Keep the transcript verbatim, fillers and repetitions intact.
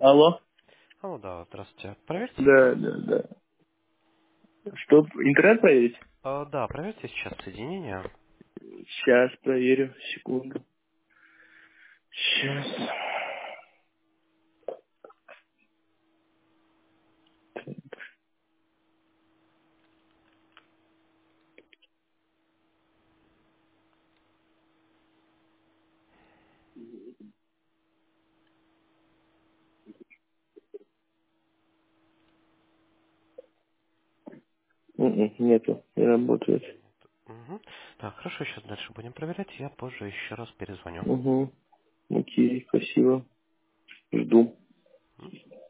Алло? Алло, да, здравствуйте. Проверьте. Да, да, да. Что, интернет проверить? А, да, проверьте сейчас соединение. Сейчас проверю, секунду. Сейчас. М-м, нету, не работает. Угу. Так, хорошо, сейчас дальше будем проверять. Я позже еще раз перезвоню. Угу. Окей, спасибо. Жду.